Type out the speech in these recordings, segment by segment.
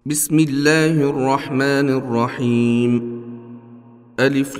بسم الله الرحمن الرحيم. ألف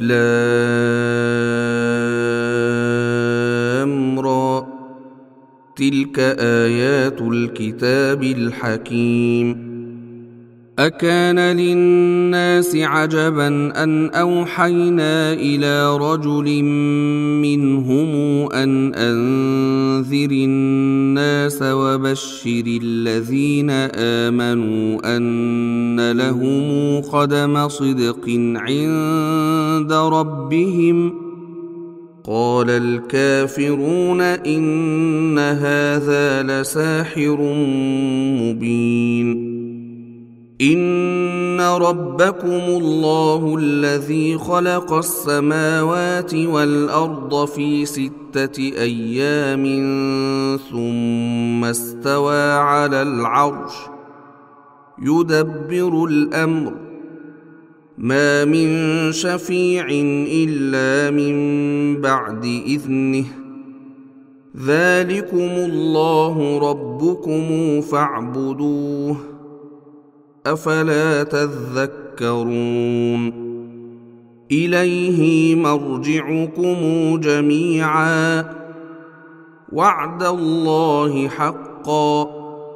لام را. تلك آيات الكتاب الحكيم. أكان للناس عجبا أن أوحينا إلى رجل منهم أن أنذر الناس وبشر الذين آمنوا أن لهم قدم صدق عند ربهم. قال الكافرون إن هذا لساحر مبين. إن ربكم الله الذي خلق السماوات والأرض في 6 أيام ثم استوى على العرش يدبر الأمر ما من شفيع إلا من بعد إذنه ذلكم الله ربكم فاعبدوه أفلا تذكرون. إليه مرجعكم جميعا وعد الله حقا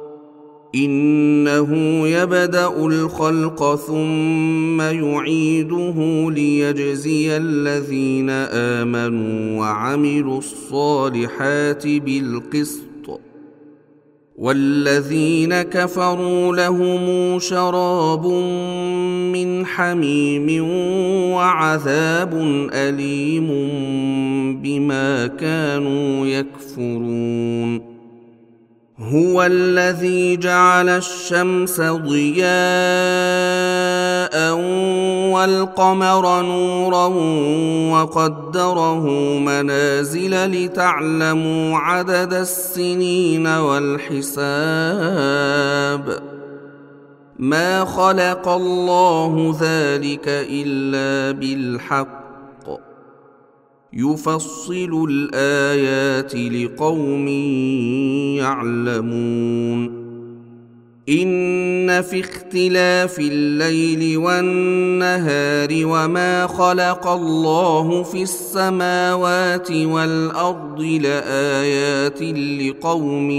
إنه يبدأ الخلق ثم يعيده ليجزي الذين آمنوا وعملوا الصالحات بالقسط والذين كفروا لهم شراب من حميم وعذاب أليم بما كانوا يكفرون. هو الذي جعل الشمس ضياء والقمر نورا وقدره منازل لتعلموا عدد السنين والحساب. ما خلق الله ذلك إلا بالحق يفصل الآيات لقوم يعلمون. إن في اختلاف الليل والنهار وما خلق الله في السماوات والأرض لآيات لقوم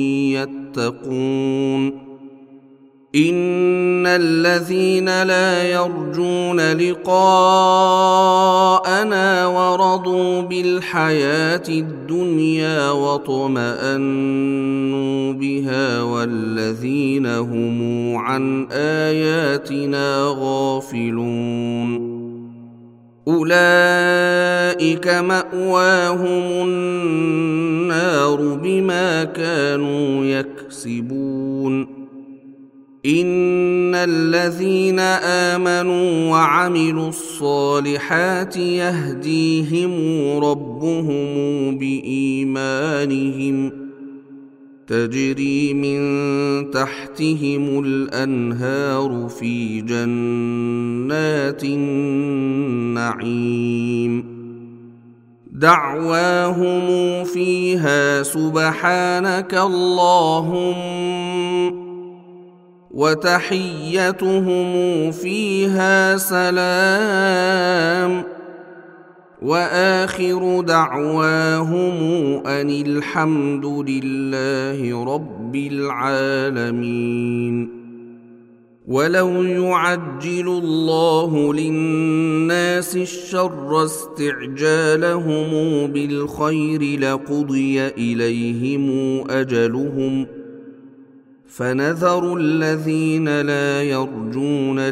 يتقون. إن الذين لا يرجون لقاءنا ورضوا بالحياة الدنيا واطمأنوا بها والذين هم عن آياتنا غافلون أولئك مأواهم النار بما كانوا يكسبون. إن الذين آمنوا وعملوا الصالحات يهديهم ربهم بإيمانهم تجري من تحتهم الأنهار في جنات النعيم دعواهم فيها سبحانك اللهم وتحيتهم فيها سلام وآخر دعواهم أن الحمد لله رب العالمين. ولو يعجل الله للناس الشر استعجالهم بالخير لقضي إليهم أجلهم فنذر الذين لا يرجون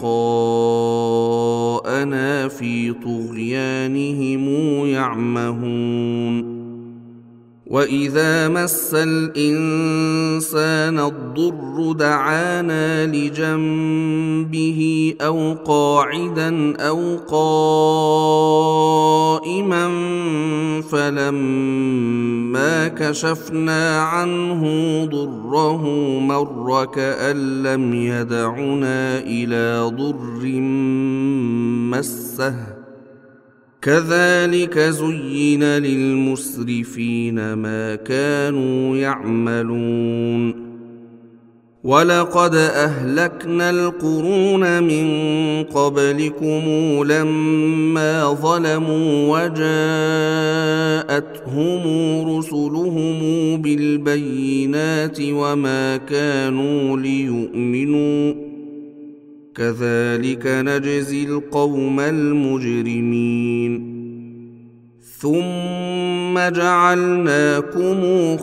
لقاءنا في طغيانهم يعمهون. وإذا مس الإنسان الضر دعانا لجنبه أو قاعدا أو قائما فلما كشفنا عنه ضره مر كأن لم يدعنا إلى ضر مسه كذلك زين للمسرفين ما كانوا يعملون ولقد أهلكنا القرون من قبلكم لما ظلموا وجاءتهم رسلهم بالبينات وما كانوا ليؤمنوا كذلك نجزي القوم المجرمين ثم جعلناكم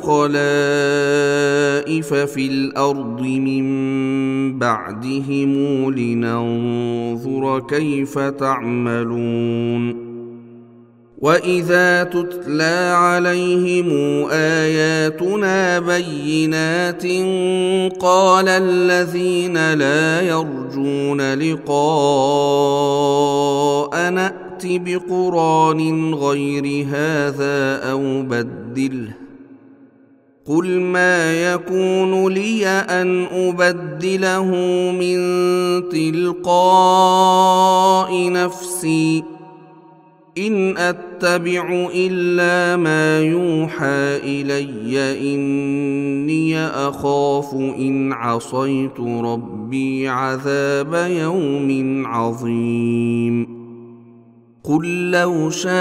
خلائف في الأرض من بعدهم لننظر كيف تعملون وإذا تتلى عليهم آياتنا بينات قال الذين لا يرجون لقاءنا بقران غير هذا أو بدله قل ما يكون لي أن أبدله من تلقاء نفسي إن أتبع إلا ما يوحى إلي إني أخاف إن عصيت ربي عذاب يوم عظيم قل لو شاء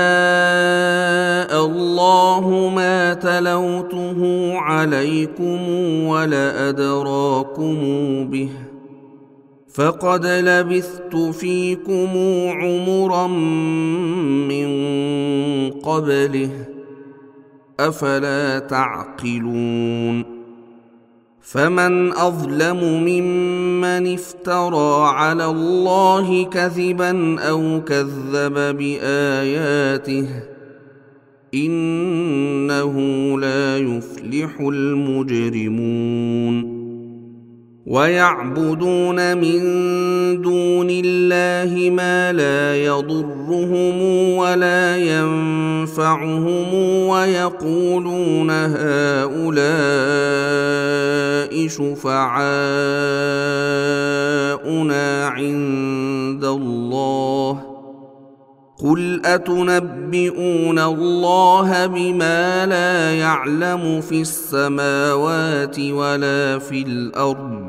الله ما تلوته عليكم ولأدراكم به فقد لبثت فيكم عمرا من قبله أفلا تعقلون فمن أظلم ممن افترى على الله كذبا أو كذب بآياته إنه لا يفلح المجرمون ويعبدون من دون الله ما لا يضرهم ولا ينفعهم ويقولون هؤلاء شفعاؤنا عند الله قل أتنبئون الله بما لا يعلم في السماوات ولا في الأرض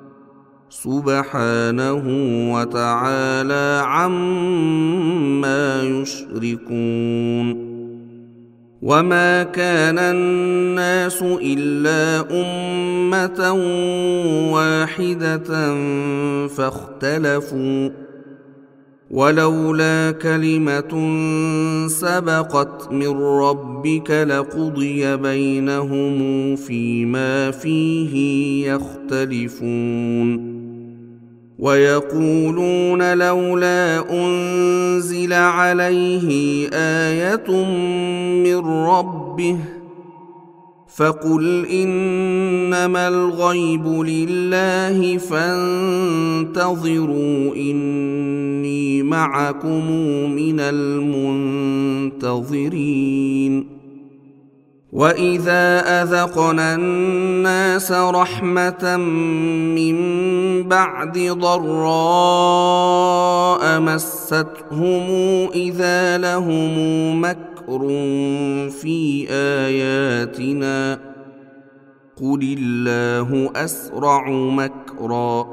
سبحانه وتعالى عما يشركون وما كان الناس إلا أمة واحدة فاختلفوا ولولا كلمة سبقت من ربك لقضي بينهم فيما فيه يختلفون ويقولون لولا أنزل عليه آية من ربه فقل إنما الغيب لله فانتظروا إني معكم من المنتظرين وإذا أذقنا الناس رحمة من بعد ضراء مستهم إذا لهم مكر في آياتنا قل الله أسرع مكرا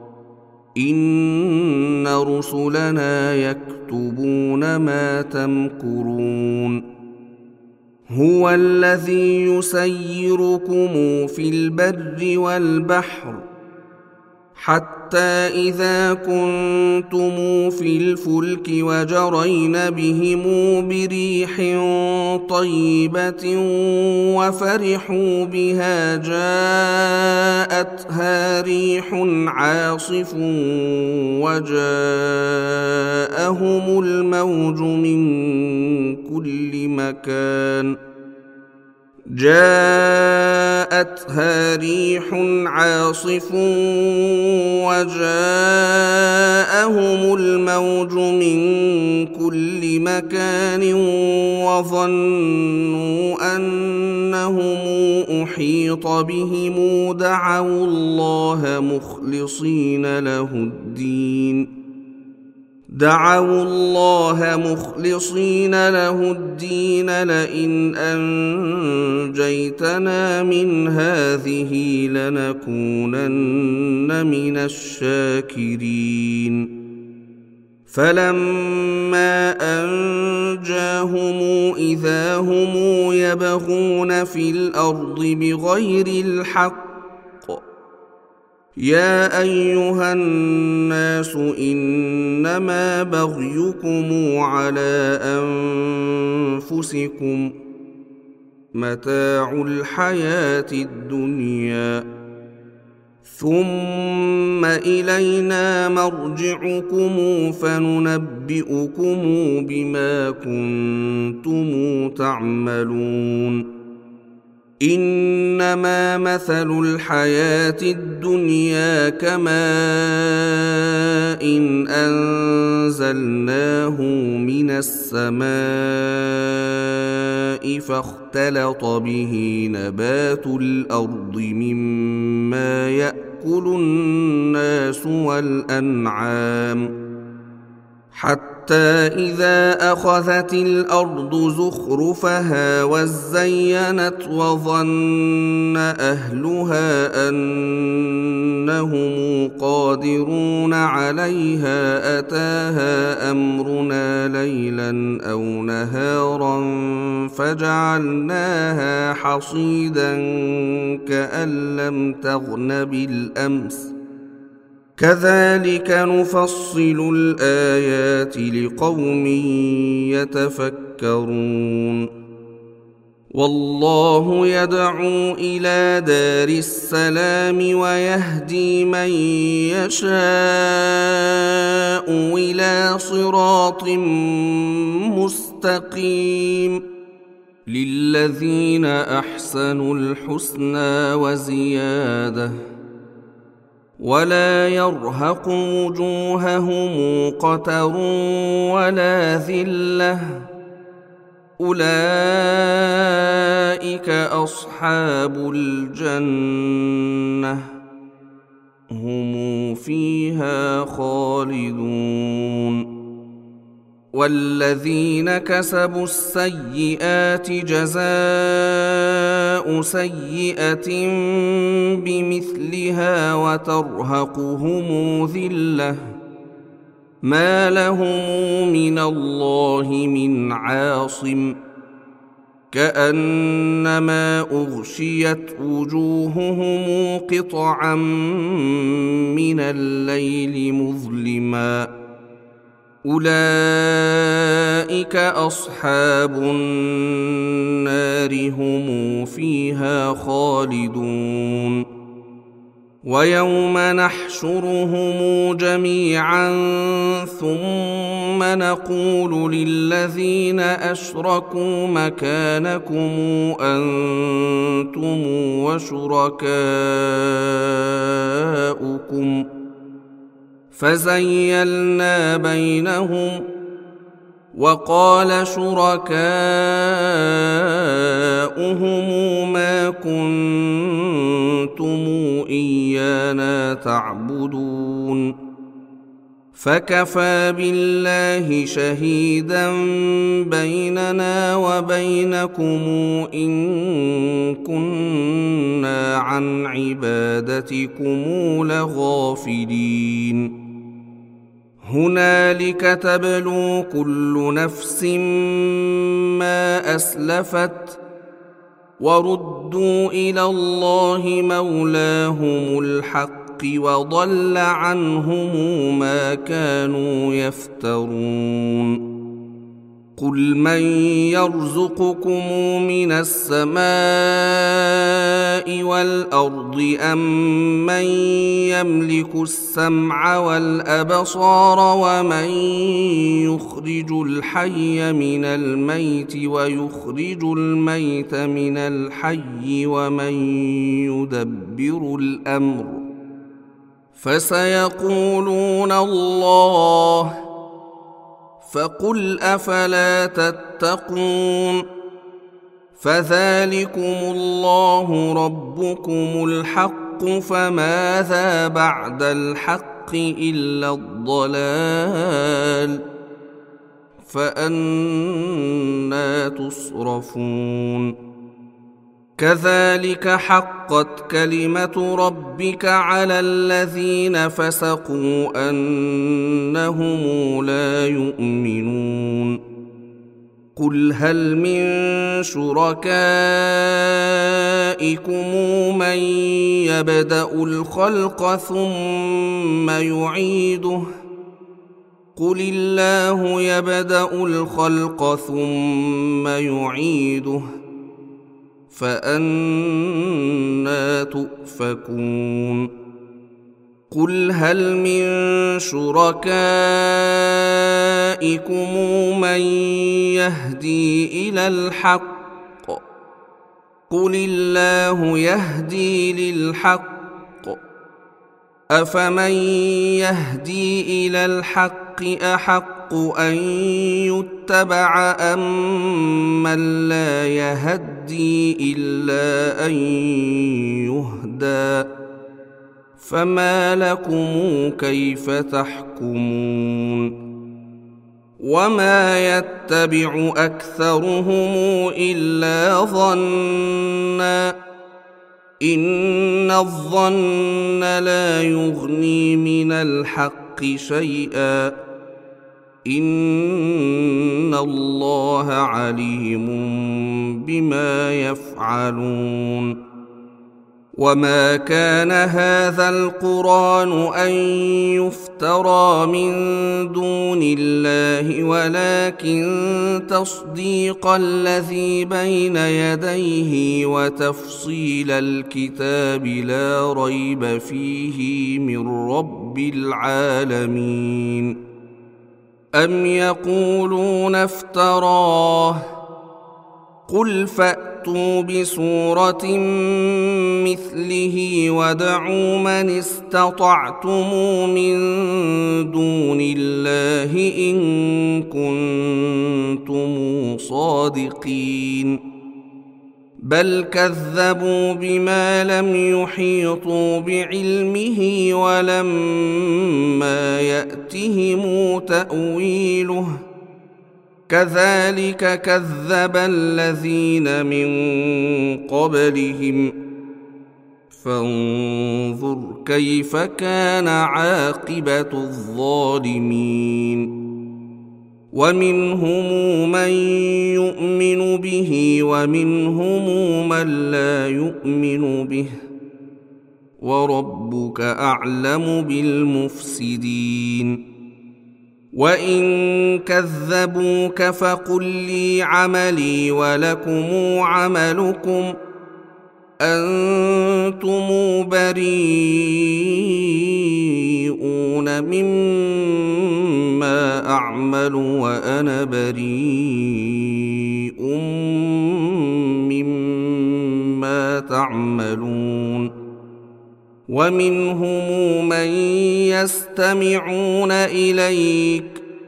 إن رسلنا يكتبون ما تمكرون هو الذي يسيركم في البر والبحر حتى إذا كنتم في الفلك وجرين بهم بريح طيبة وفرحوا بها جاءتها ريح عاصف وجاءهم الموج من كل مكان جاءتها ريح عاصف وجاءهم الموج من كل مكان وظنوا أنهم أحيط بهم دعوا الله مخلصين له الدين دعوا الله مخلصين له الدين لئن أنجيتنا من هذه لنكونن من الشاكرين فلما أنجاهم إذا هم يبغون في الأرض بغير الحق يا أيها الناس إنما بغيكم على أنفسكم متاع الحياة الدنيا ثم إلينا مرجعكم فننبئكم بما كنتم تعملون إنما مثل الحياة الدنيا كماء إن أنزلناه من السماء فاختلط به نبات الأرض مما يأكل الناس والأنعام حتى إذا أخذت الأرض زخرفها وزينت وظن أهلها أنهم قادرون عليها أتاها أمرنا ليلا أو نهارا فجعلناها حصيدا كأن لم تغن بالأمس كذلك نفصل الآيات لقوم يتفكرون والله يدعو إلى دار السلام ويهدي من يشاء إلى صراط مستقيم للذين أحسنوا الحسنى وزيادة ولا يرهق وجوههم قتر ولا ذلة أولئك أصحاب الجنة هم فيها خالدون والذين كسبوا السيئات جزاء سيئة بمثلها وترهقهم ذلة ما لهم من الله من عاصم كأنما أغشيت وجوههم قطعا من الليل مظلما أولئك أصحاب النار هم فيها خالدون ويوم نحشرهم جميعا ثم نقول للذين أشركوا مكانكم أنتم وشركاؤكم فزيلنا بينهم وقال شركاؤهم ما كنتم إيانا تعبدون فكفى بالله شهيدا بيننا وبينكم إن كنا عن عبادتكم لغافلين هنالك تبلو كل نفس ما أسلفت وردوا إلى الله مولاهم الحق وضل عنهم ما كانوا يفترون قل من يرزقكم من السماء والأرض أم من يملك السمع والأبصار ومن يخرج الحي من الميت ويخرج الميت من الحي ومن يدبر الأمر فسيقولون الله فقل أفلا تتقون فذلكم الله ربكم الحق فماذا بعد الحق الحق إلا الضلال فأنى تصرفون كذلك حقت كلمة ربك على الذين فسقوا أنهم لا يؤمنون قل هل من شركائكم من يبدأ الخلق ثم يعيده قل الله يبدأ الخلق ثم يعيده فأنى تؤفكون قل هل من شركائكم من يهدي إلى الحق قل الله يهدي للحق أفمن يهدي إلى الحق أحق أن يتبع أم من لا يهدي إلا أن يهدى فما لكم كيف تحكمون وما يتبع أكثرهم إلا ظنا إن الظن لا يغني من الحق شيئا إن الله عليم بما يفعلون وما كان هذا القرآن أن يفترى من دون الله ولكن تصديق الذي بين يديه وتفصيل الكتاب لا ريب فيه من رب العالمين أم يقولون افتراه قل فأتوا بسورة مثله وادعوا من استطعتم من دون الله إن كنتم صادقين بل كذبوا بما لم يحيطوا بعلمه ولما يأتهم تأويله كذلك كذب الذين من قبلهم فانظر كيف كان عاقبة الظالمين ومنهم من يؤمن به ومنهم من لا يؤمن به وربك أعلم بالمفسدين وإن كذبوك فقل لي عملي ولكم عملكم أنتم بريئون مما أعمل وأنا بريء مما تعملون ومنهم من يستمعون إليك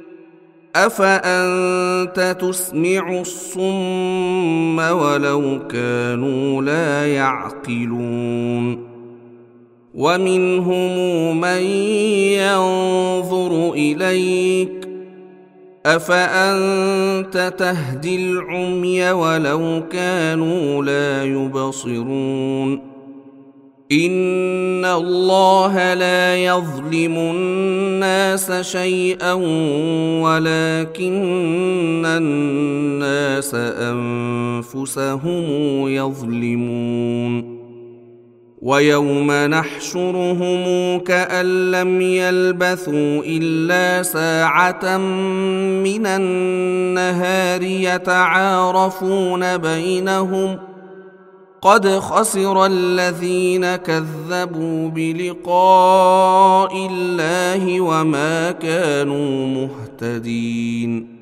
أفأنت تسمع الصم ولو كانوا لا يعقلون ومنهم من ينظر إليك أفأنت تهدي العمي ولو كانوا لا يبصرون إن الله لا يظلم الناس شيئا ولكن الناس أنفسهم يظلمون ويوم نحشرهم كأن لم يلبثوا إلا ساعة من النهار يتعارفون بينهم قد خسر الذين كذبوا بلقاء الله وما كانوا مهتدين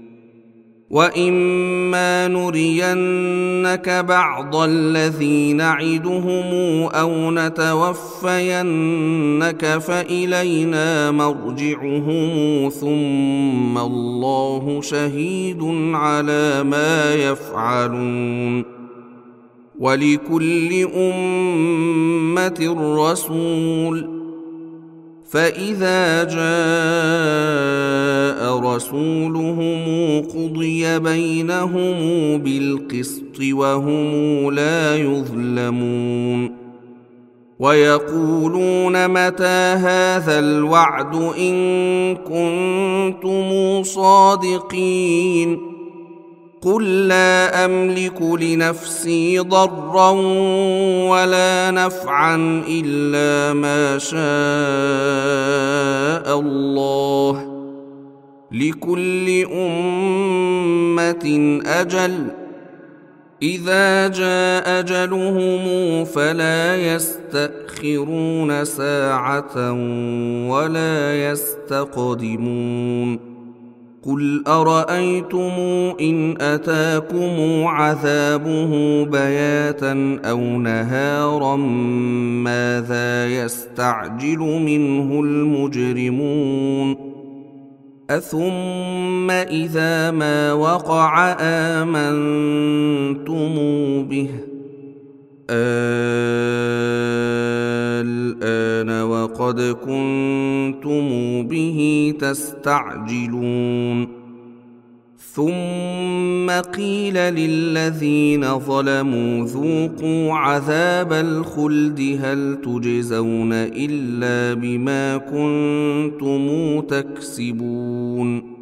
وإما نرينك بعض الذي نعدهم أو نتوفينك فإلينا مرجعهم ثم الله شهيد على ما يفعلون ولكل أمة رسول فإذا جاء رسولهم قضي بينهم بالقسط وهم لا يظلمون ويقولون متى هذا الوعد إن كنتم صادقين قل لا أملك لنفسي ضرا ولا نفعا إلا ما شاء الله لكل أمة أجل إذا جاء أجلهم فلا يستأخرون ساعة ولا يستقدمون قل أرأيتم إن أتاكم عذابه بياتا أو نهارا ماذا يستعجل منه المجرمون أثم إذا ما وقع آمنتم به الآن وقد كنتم به تستعجلون ثم قيل للذين ظلموا ذوقوا عذاب الخلد هل تجزون إلا بما كنتم تكسبون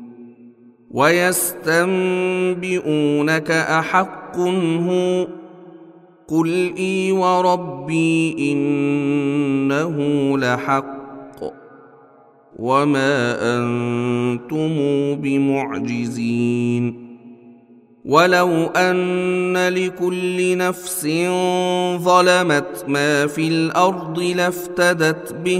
ويستنبئونك أحق هو قل إي وربي إنه لحق وما أنتم بمعجزين ولو أن لكل نفس ظلمت ما في الأرض لافتدت به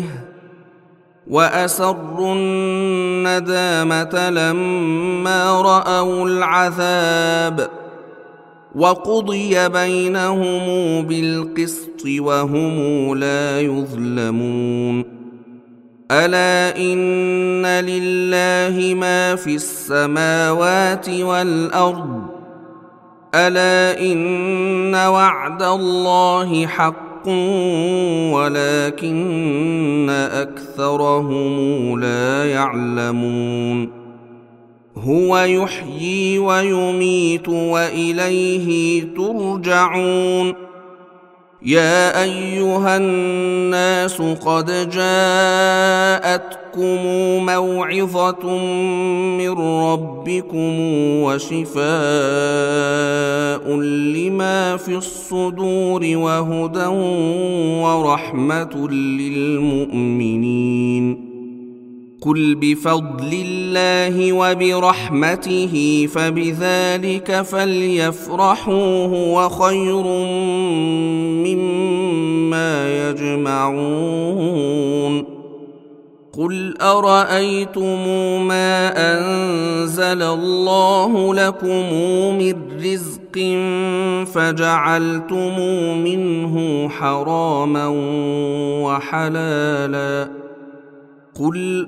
وأسروا الندامة لما رأوا العذاب وقضي بينهم بالقسط وهم لا يظلمون ألا إن لله ما في السماوات والأرض ألا إن وعد الله حق ولكن أكثرهم لا يعلمون هو يحيي ويميت وإليه ترجعون يا أيها الناس قد جاءتكم موعظة من ربكم وشفاء لما في الصدور وهدى ورحمة للمؤمنين قل بفضل الله وبرحمته فبذلك فليفرحوا هو خير مما يجمعون قل أرأيتم ما أنزل الله لكم من رزق فجعلتم منه حراما وحلالا قل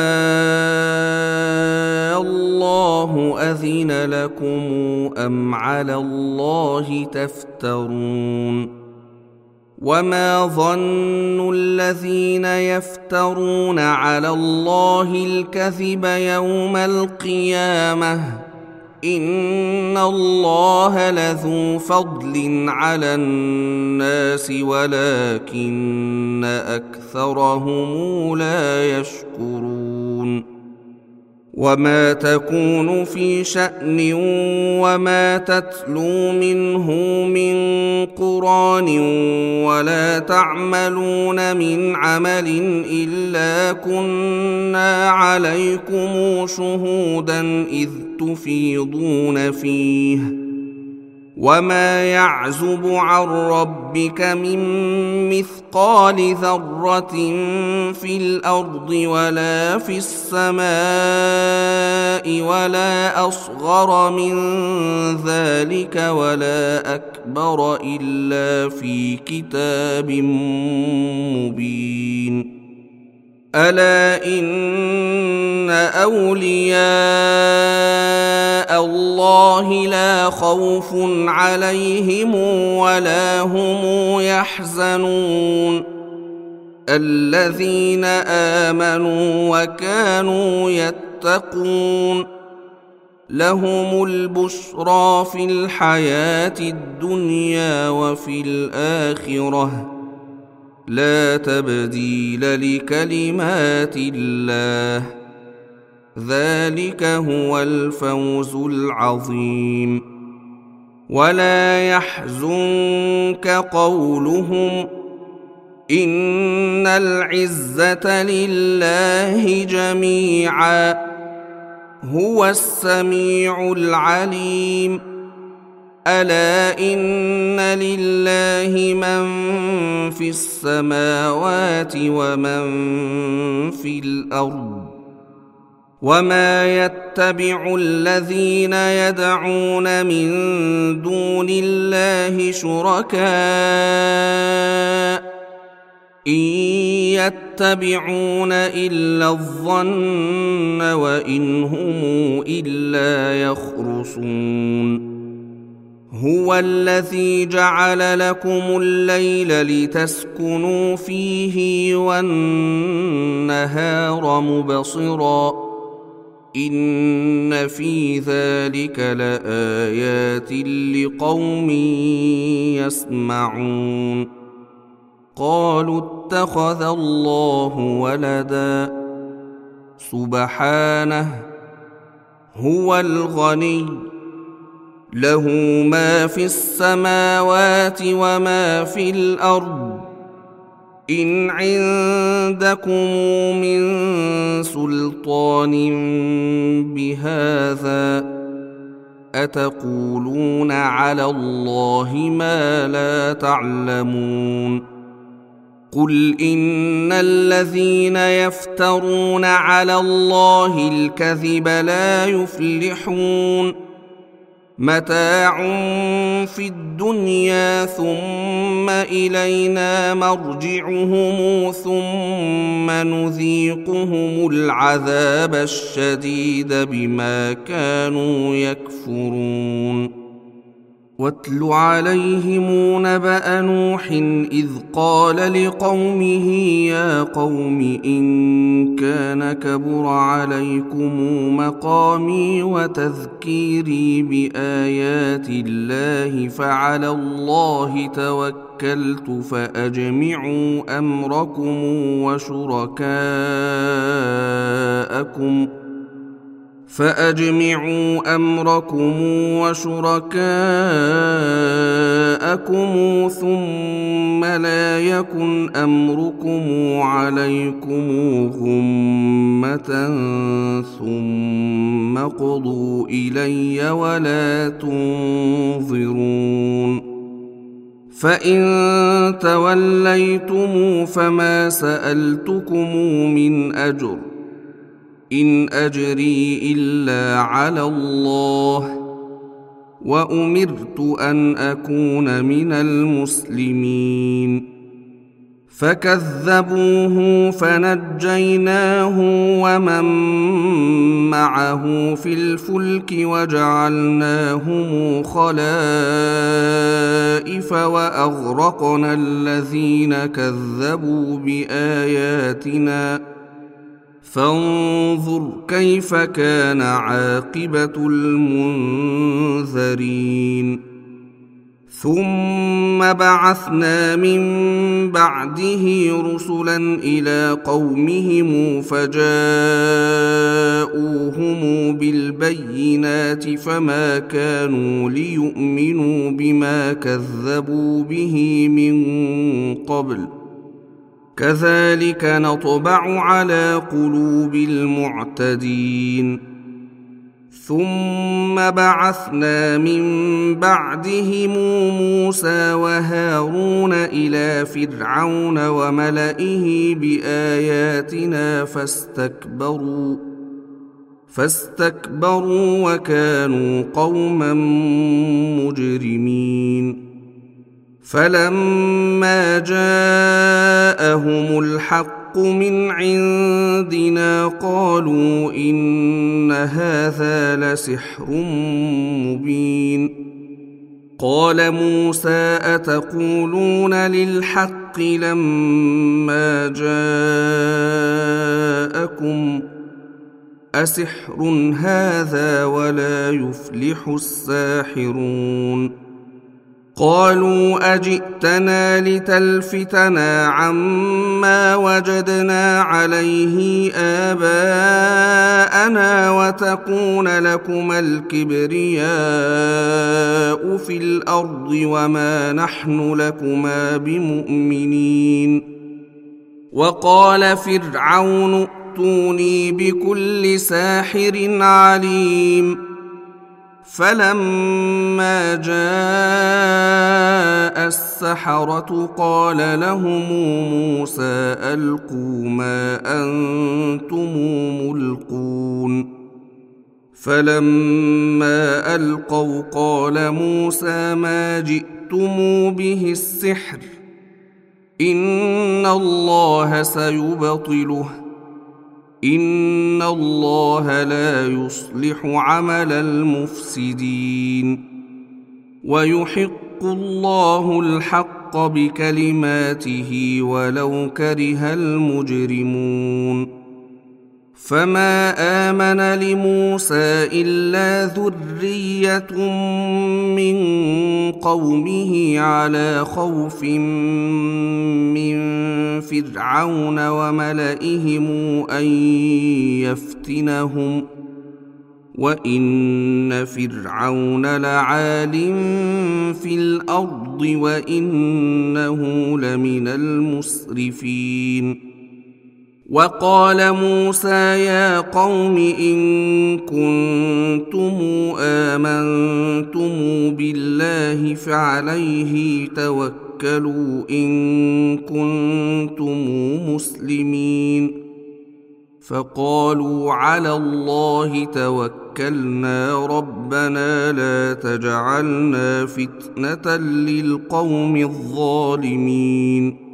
الله أذن لكم أم على الله تفترون وما ظن الذين يفترون على الله الكذب يوم القيامة إن الله لذو فضل على الناس ولكن أكثرهم لا يشكرون وما تكون في شأن وما تتلو منه من قرآن ولا تعملون من عمل إلا كنا عليكم شهودا إذ تفيضون فيه وما يعزب عن ربك من مثقال ذرة في الأرض ولا في السماء ولا أصغر من ذلك ولا أكبر إلا في كتاب مبين ألا إن أولياء الله لا خوف عليهم ولا هم يحزنون الذين آمنوا وكانوا يتقون لهم البشرى في الحياة الدنيا وفي الآخرة لا تبديل لكلمات الله ذلك هو الفوز العظيم ولا يحزنك قولهم إن العزة لله جميعا هو السميع العليم ألا إن لله من في السماوات ومن في الأرض وما يتبع الذين يدعون من دون الله شركاء إن يتبعون إلا الظن وإن هم إلا يخرصون هو الذي جعل لكم الليل لتسكنوا فيه والنهار مبصرا إن في ذلك لآيات لقوم يسمعون قالوا اتخذ الله ولدا سبحانه هو الغني له ما في السماوات وما في الأرض إن عندكم من سلطان بهذا أتقولون على الله ما لا تعلمون قل إن الذين يفترون على الله الكذب لا يفلحون متاع في الدنيا ثم إلينا مرجعهم ثم نذيقهم العذاب الشديد بما كانوا يكفرون واتل عليهم نبأ نوح إذ قال لقومه يا قوم إن كان كبر عليكم مقامي وتذكيري بآيات الله فعلى الله توكلت فأجمعوا أمركم وشركاءكم ثم لا يكن أمركم عليكم غمة ثم قضوا إلي ولا تنظرون فإن توليتم فما سألتكم من أجر إن أجري إلا على الله وأمرت أن أكون من المسلمين فكذبوه فنجيناه ومن معه في الفلك وجعلناهم خلائف وأغرقنا الذين كذبوا بآياتنا فانظر كيف كان عاقبة المنذرين ثم بعثنا من بعده رسلا إلى قومهم فجاءوهم بالبينات فما كانوا ليؤمنوا بما كذبوا به من قبل كذلك نطبع على قلوب المعتدين ثم بعثنا من بعدهم موسى وهارون إلى فرعون وملئه بآياتنا فاستكبروا وكانوا قوما مجرمين فلما جاءهم الحق من عندنا قالوا إن هذا لسحر مبين قال موسى أتقولون للحق بالحق لما جاءكم أسحر هذا ولا يفلح الساحرون قالوا أجئتنا لتلفتنا عما وجدنا عليه آباءنا وتكون لكما الكبرياء في الأرض وما نحن لكما بمؤمنين وقال فرعون ائتوني بكل ساحر عليم فلما جاء السحرة قال لهم موسى ألقوا ما أنتم ملقون فلما ألقوا قال موسى ما جئتم به السحر إن الله سيبطله إن الله لا يصلح عمل المفسدين ويحق الله الحق بكلماته ولو كره المجرمون فما آمن لموسى إلا ذرية من قومه على خوف من فرعون وملئهم أن يفتنهم وإن فرعون لعال في الأرض وإنه لمن المسرفين وقال موسى يا قوم إن كنتم آمنتم بالله فعليه توكلوا إن كنتم مسلمين فقالوا على الله توكلنا ربنا لا تجعلنا فتنة للقوم الظالمين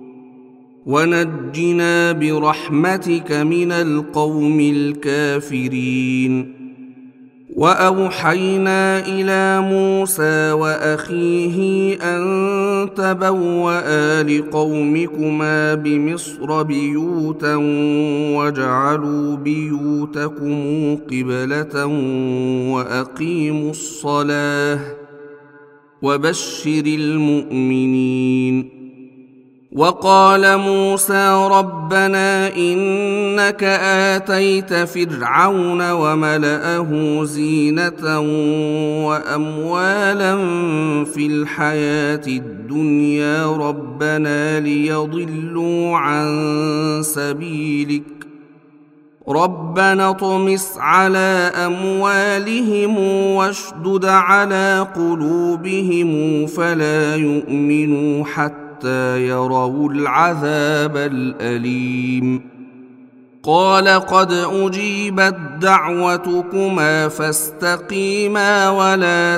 ونجنا برحمتك من القوم الكافرين وأوحينا إلى موسى وأخيه أن تبوأ لقومكما بمصر بيوتا واجعلوا بيوتكم قبلة وأقيموا الصلاة وبشر المؤمنين وقال موسى ربنا إنك آتيت فرعون وملأه زينة وأموالا في الحياة الدنيا ربنا ليضلوا عن سبيلك ربنا اطمس على أموالهم واشدد على قلوبهم فلا يؤمنوا حتى يروا العذاب الأليم قال قد أجيبت دعوتكما فاستقيما ولا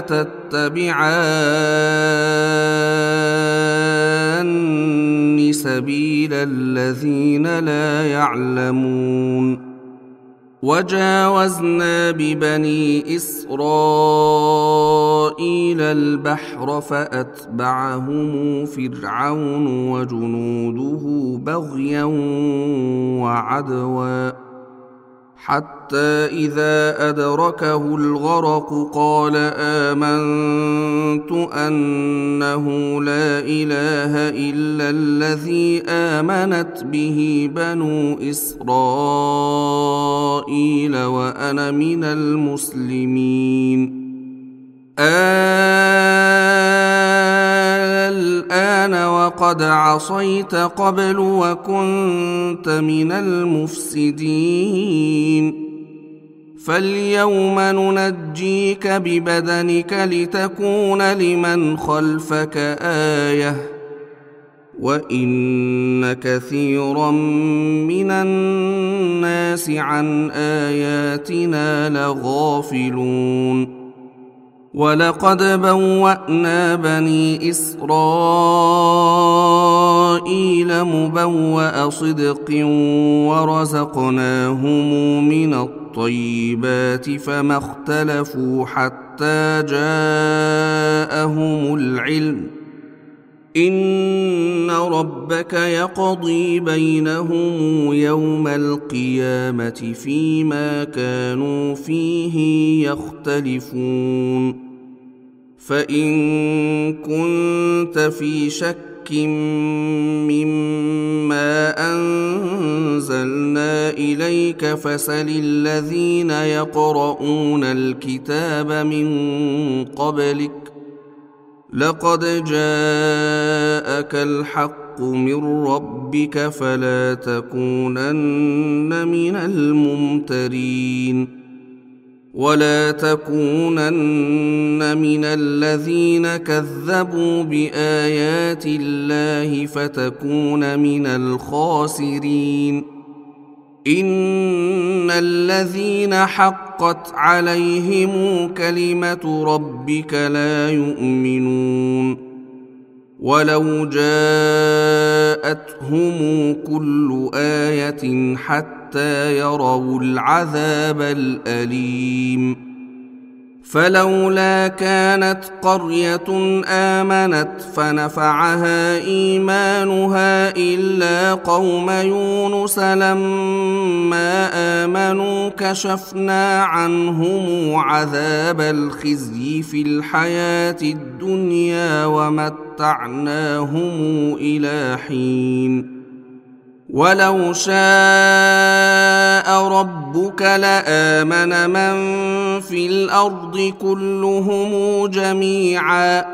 تتبعان سبيل الذين لا يعلمون وجاوزنا ببني إسرائيل البحر فأتبعهم فرعون وجنوده بغيا وعدوا حتى إذا أدركه الغرق قال آمنت أنه لا إله إلا الذي آمنت به بنو إسرائيل وأنا من المسلمين الآن وقد عصيت قبل وكنت من المفسدين فاليوم ننجيك ببدنك لتكون لمن خلفك آية وإن كثيرا من الناس عن آياتنا لغافلون ولقد بوأنا بني إسرائيل مبوأ صدق ورزقناهم من الطيبات فما اختلفوا حتى جاءهم العلم إن ربك يقضي بينهم يوم القيامة فيما كانوا فيه يختلفون فإن كنت في شك مما أنزلنا إليك فسل الذين يقرؤون الكتاب من قبلك لقد جاءك الحق من ربك فلا تكونن من الممترين ولا تكونن من الذين كذبوا بآيات الله فتكون من الخاسرين إن الذين حقت عليهم كلمة ربك لا يؤمنون ولو جاءتهم كل آية حتى يروا العذاب الأليم فلولا كانت قرية آمنت فنفعها إيمانها إلا قوم يونس لما آمنوا كشفنا عنهم عذاب الخزي في الحياة الدنيا ومتعناهم إلى حين ولو شاء ربك لآمن من في الأرض كلهم جميعا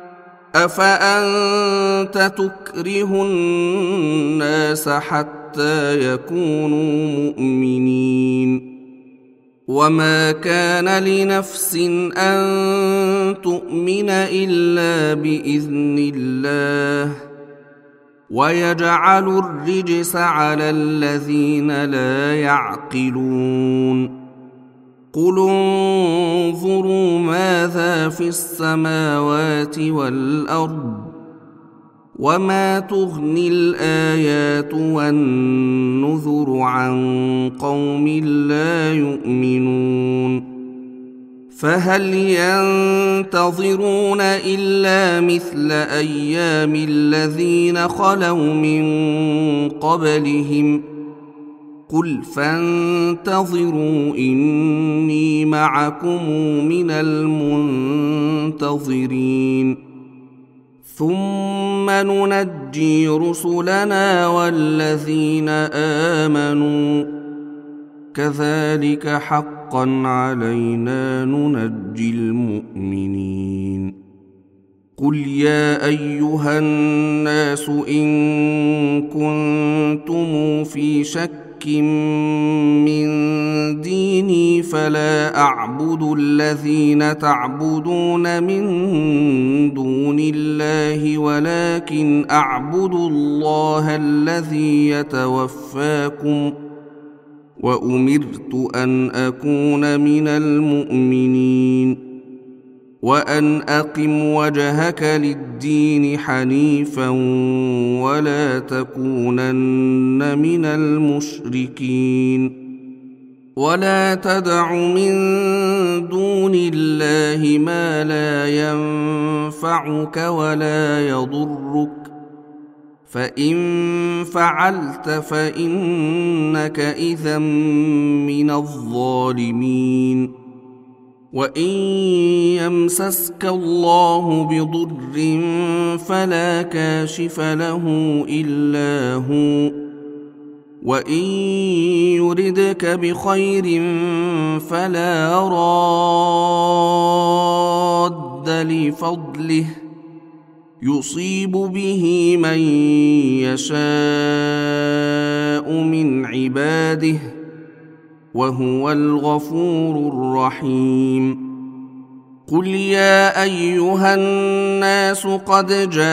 أفأنت تكره الناس حتى يكونوا مؤمنين وما كان لنفس أن تؤمن إلا بإذن الله ويجعل الرجس على الذين لا يعقلون قل انظروا ماذا في السماوات والأرض وما تغني الآيات والنذر عن قوم لا يؤمنون فهل ينتظرون إلا مثل أيام الذين خلوا من قبلهم قل فانتظروا إني معكم من المنتظرين ثم ننجي رسلنا والذين آمنوا كذلك حقا علينا ننجي المؤمنين قل يا أيها الناس إن كنتم في شك من ديني فلا أعبد الذين تعبدون من دون الله ولكن أعبد الله الذي يتوفاكم وأمرت أن أكون من المؤمنين وأن أقم وجهك للدين حنيفا ولا تكونن من المشركين ولا تدع من دون الله ما لا ينفعك ولا يضرك فإن فعلت فإنك إذا من الظالمين وإن يمسسك الله بضر فلا كاشف له إلا هو وإن يردك بخير فلا راد لفضله يصيب به من يشاء من عباده وهو الغفور الرحيم قل يا أيها الناس قد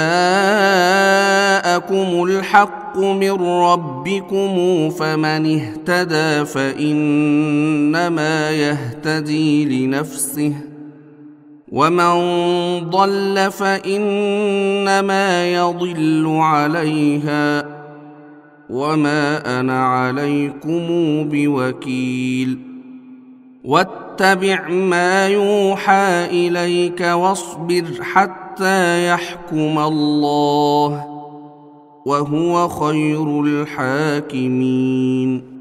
جاءكم الحق من ربكم فمن اهتدى فإنما يهتدي لنفسه ومن ضل فإنما يضل عليها وما أنا عليكم بوكيل واتبع ما يوحى إليك واصبر حتى حتى يحكم الله وهو خير الحاكمين.